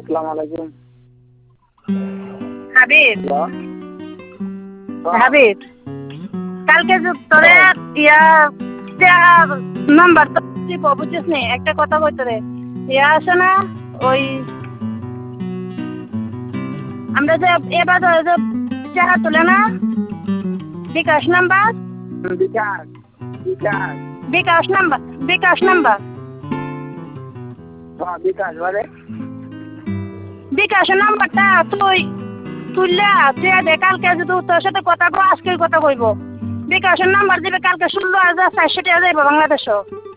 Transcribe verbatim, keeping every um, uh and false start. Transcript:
আসসালামু আলাইকুম। হাবিব হাবিব কালকে যে তোরে ইয়া নাম্বার তো দিব বুঝছিস নি, একটা কথা কই তোরে ইয়া আছে না ওই আমরা যে এবার যে টাকা তুলে না bKash number bKash bKash bKash number bKash number হ্যাঁ বিকাশ বারে বিকাশ নাম্বারটা তুই তুললে তুই দে, কালকে যদি তোর সাথে কথা কো আজকে কথা কইব। বিকাশের নাম্বার দিবে কালকে ষোলো হাজার চারশো টাকা যাইব বাংলাদেশও।